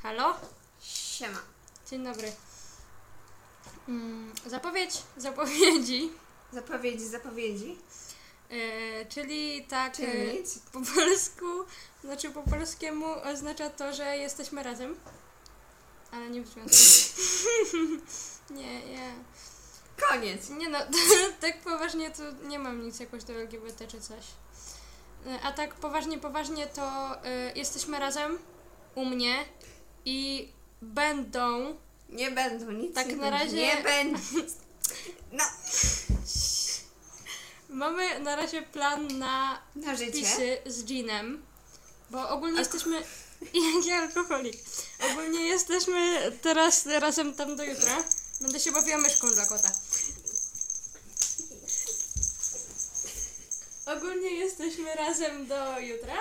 Halo? Siema. Dzień dobry. Zapowiedzi. Zapowiedzi. Czyli tak Czyli nic. po polsku, znaczy po polskiemu oznacza to, że jesteśmy razem. Ale nie w związku. Nie. Koniec. Nie no, tak poważnie to nie mam nic jakoś do LGBT czy coś. A tak poważnie to jesteśmy razem u mnie i będą... Nie będą, nic Tak nie na będzie. razie- Nie będzie. No. Mamy na razie plan na Na życie. wpisy z Jeanem, bo ogólnie jesteśmy... Jaki alkoholik. Ogólnie jesteśmy teraz razem tam do jutra. Będę się bawiła myszką dla kota. Ogólnie jesteśmy razem do jutra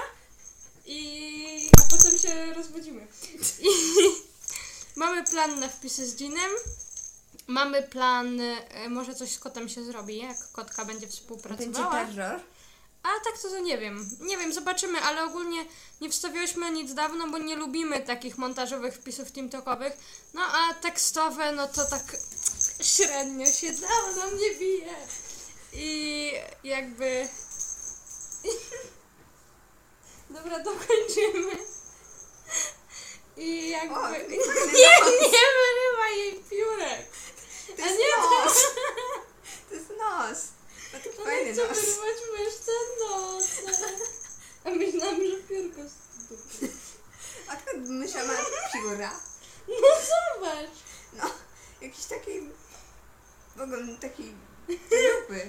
a potem się rozbudzimy. I mamy plan na wpisy z Jeanem. Mamy plan, może coś z kotem się zrobi, jak kotka będzie Będzie współpracowała. terror. A tak to nie wiem. Nie wiem, zobaczymy, ale ogólnie nie wstawiałyśmy nic dawno, bo nie lubimy takich montażowych wpisów TikTokowych. No a tekstowe, no to tak średnio się dało, na mnie bije. I jakby... Dobra, dokończymy. I jakby... O, Nie wyrywaj jej piórek. To A jest nie, nos. To jest nos. No to to fajny chcę nos. wyrwać myszce nos. A myślałam, że piórko z dupy. A skąd mysza ma pióra? No zobacz. No, jakiś taki... W ogóle taki... Dupy.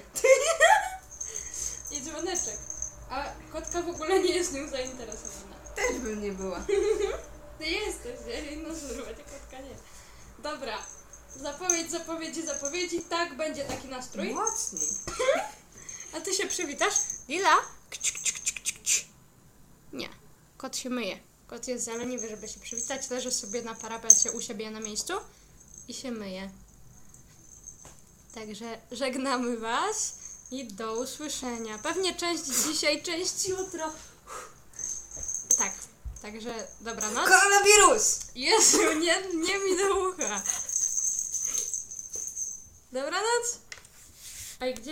I dzwoneczek. A kotka w ogóle nie jest nią zainteresowana. Też bym nie była. Ty jesteś, nie? No zrywać, a kotka nie. Dobra. Zapowiedzi. Tak, będzie taki nastrój. Mocniej. A ty się przywitasz? Lila? Nie. Kot się myje. Kot jest za leniwy, żeby się przywitać. Leży sobie na parapecie u siebie na miejscu i się myje. Także żegnamy was i do usłyszenia. Pewnie część dzisiaj, część jutro. Tak. Także dobranoc. Koronawirus! Jezu, nie mi do ucha. Dobranoc. A gdzie